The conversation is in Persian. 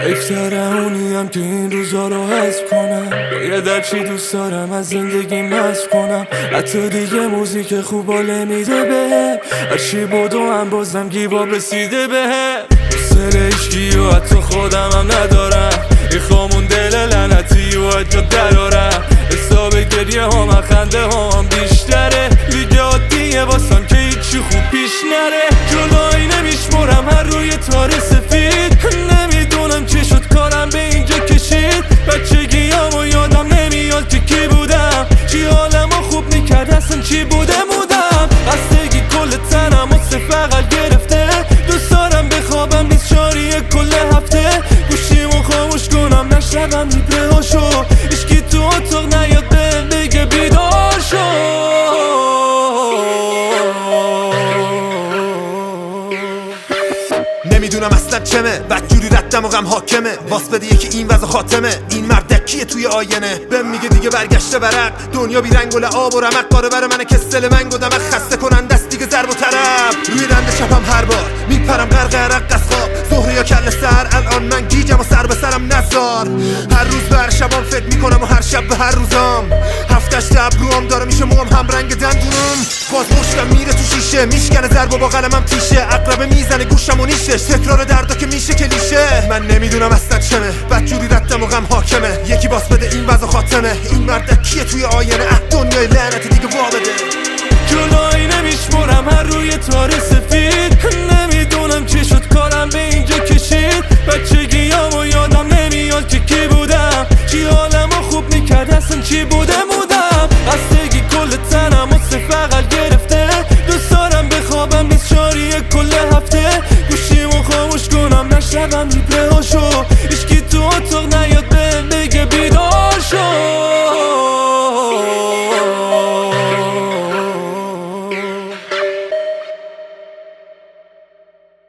اکتر اونیم که این روزا رو حذف کنم. باید هرچی دوست دارم از زندگی حذف کنم. حتی دیگه موزیک خوب حال میده بهم. هرچی بودو هم بازم گیواب رسیده بهم. حوصله عشقی و حتی خودم هم ندارم. میخوام دل لعنتی و حتی درارم. حساب گریه هم خنده هم بیشتره. دیگه عادیه واسم که هیچی خوب پیش نره. جلوی نمیشمرم هر روی تار سفید. نمیدونم چه شد کارم به اینجا کشید. بچگیامو یادم نمیاد که کی بودم. چی حالمو خوب میکرد اصلا چی بوده مودم. بستگی کل تنم و فقط گرفته. دوست دارم بخوابم 24 کل هفته. گوشیمو خاموش کنم نشنوم ریپله هاشو. هیچکی تو اتاق نیاد بهم بگه بیدار شو. نمیدونم اصلا چمه بدجوری ردم و غم حاکمه. واس بده یکی این وضع خاتمه. این مرد کیه توی آینه بهم میگه دیگه برگشته برق. دنیا بی رنگ و لعاب و رمق. قاره بر منه که سل منگ و دمق. خسته کننده است دیگه ضرب و طرب. روی دنده چپم هر بار میپرم غرق عرق از خواب. ظهر یا کل سر الان من گیجم و سر به سرم نزار. هر روز بر شبام فکر میکنم و هر شب به هر روزام. هفتش ابروام داره میشه موام هم رنگ دندونم. باز مشتم میره تو شیشه میشکنه ضرب و با قلمم تیشه. عقربه میزنه گوشم و نیشش. تکرار دردا که میشه کلیشه. من نمیدونم اصلا چمه بدجوری ردم و غم حاکمه. یکی باس بده این وضع خاتمه. این مرد کیه توی آینه دنیای لعنتی دیگه وا بده. جلوی نمیشمرم هر روی تار سفید. نمیدونم چی شد کارم به اینجا کشید. بچگیامو یادم نمیاد که کی بودم. چی حالمو خوب میکرد اصلا چی بوده مودم. بستگی کل تنم و فقط گرفته. دوست دارم بخوابم 24 کل هفته. گوشیمو خاموش کنم نشنوم ریپله